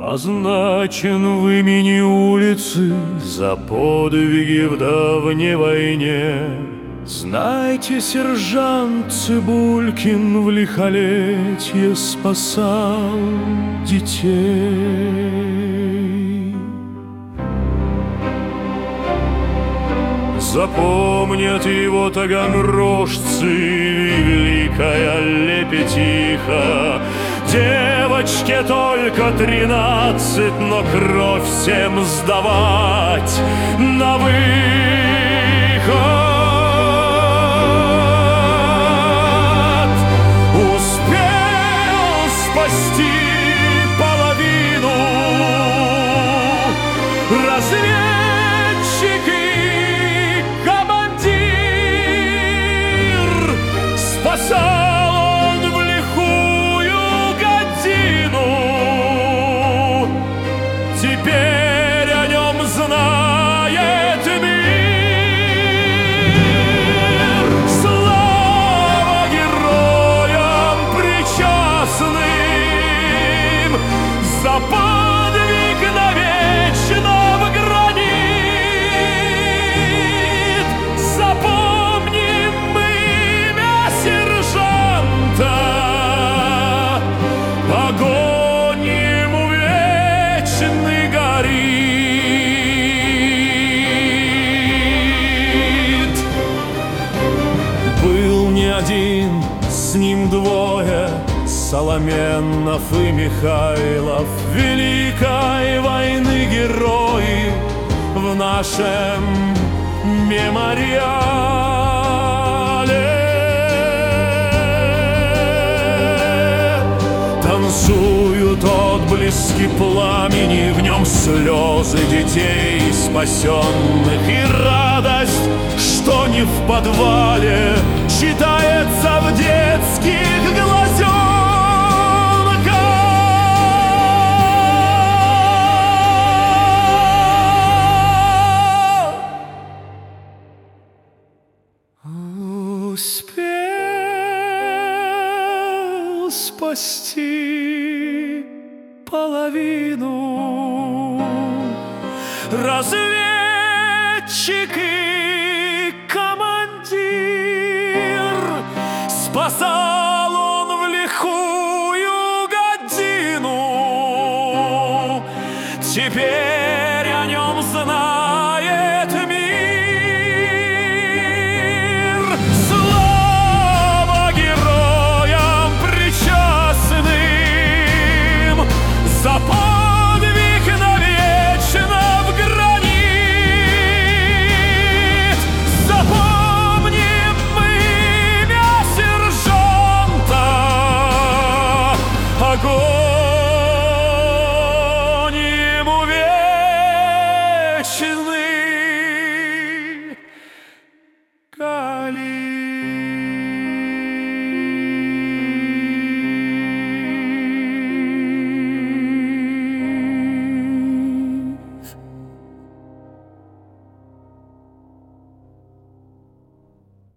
Означен в имени улицы за подвиги в давней войне. Знайте, сержант Цыбулькин в лихолетье спасал детей. Запомнят его таганрожцы, великая Лепетиха. Девочке только 13, но кровь всем сдавать на выход. Успел спасти половину, разведчик и командир. Спасал он в лихую годину, теперь о нем знает мир. Слава героям причастным за подвиг навечно в гранит. Запомним мы имя сержанта, огонь ему вечный горит. Был не один, с ним двое, Соломенов и Михайлов, Великой войны герои в нашем мемориале. Танцуют отблески пламени, в нем слезы детей спасенных и радость, что не в подвале, читается в детских глазенках. Успел спасти половину, разведчик и командир. Спасал он в лихую годину, теперь